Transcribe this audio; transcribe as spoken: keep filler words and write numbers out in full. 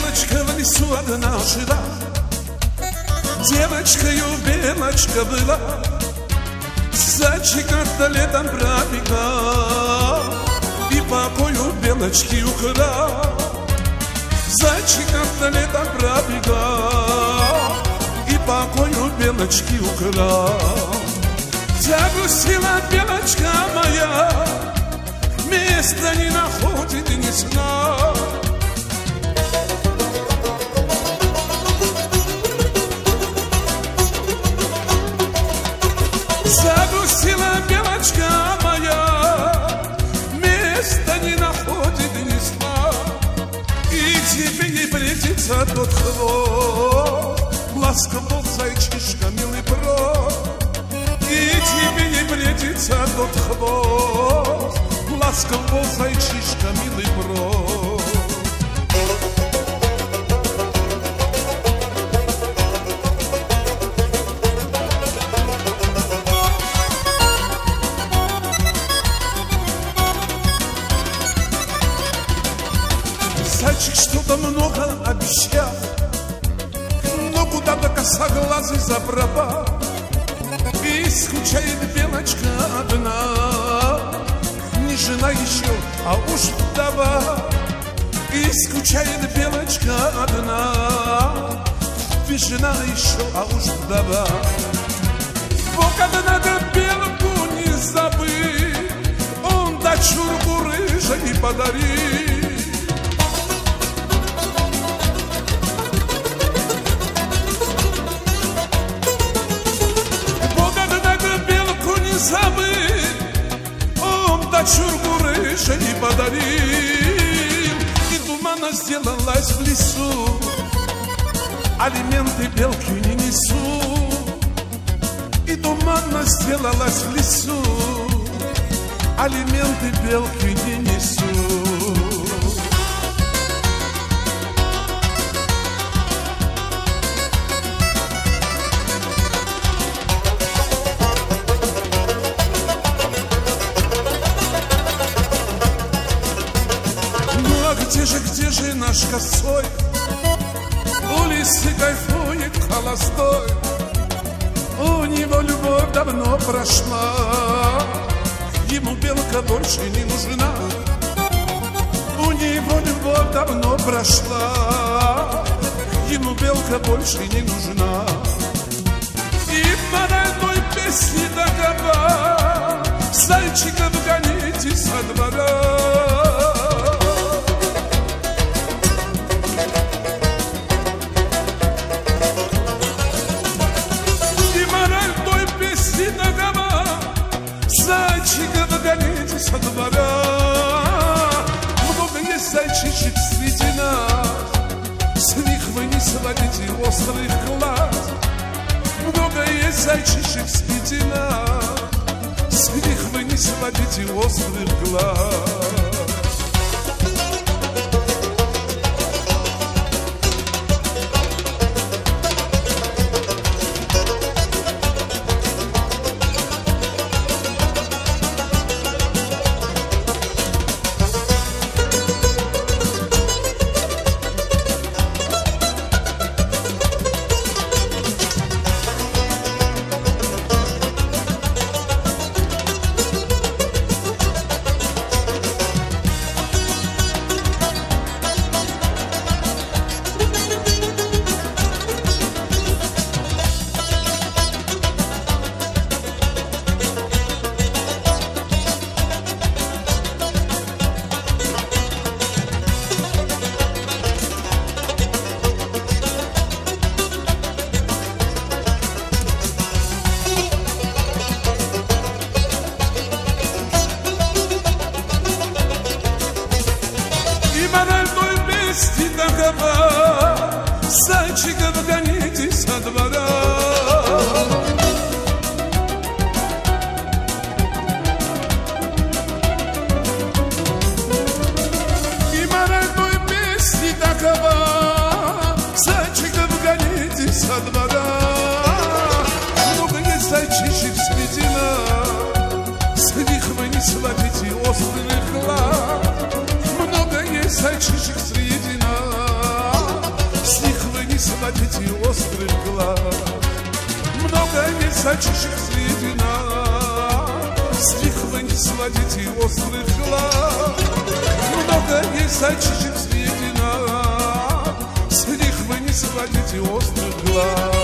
Белочка в лесу одна жила, девочкою белочка была. Зайчик как-то летом пробегал и покою белочки украл. Зайчик как-то летом пробегал и покою белочки украл. Загрустила белочка моя, места не находит и не знает. Загрустила белочка моя, места не находит и не знает. И тебе ей придется тот хвост, ласков был зайчишка, милый брод. И тебе ей придется тот хвост, ласков был зайчишка, милый брод. Зайчик что-то много обещал, но куда-то косоглазый запропал. И скучает белочка одна, не жена еще, а уж вдова. И скучает белочка одна, не жена еще, а уж вдова. Вот однако белку не забыть, он дочурку рыжей подарил. Забыть, он дочурку рыжей подарил. И туманно сделалась в лесу, алименты белки не несу. И туманно сделалась в лесу, алименты белки не несу. Где же, где же наш косой? У лисы кайфует холостой. У него любовь давно прошла, ему белка больше не нужна. У него любовь давно прошла, ему белка больше не нужна. И мораль той песни такова: зайчиков гоните со двора. Зайчиков гоните со двора. Много есть зайчишек среди нас, с них вы не сводите острых глаз. Много есть зайчишек среди нас, с них вы не сводите острых глаз. Зайчиков гоните со двора. И мораль той песни такова: зайчиков гоните со двора. Много есть зайчишек среди нас, с них вы не сводите острых глаз. Много есть зайчишек среди нас, зайчишек средина, с них вы не сводите острых глаз. Много есть зайчишек средина, с них вы не сводите острых глаз.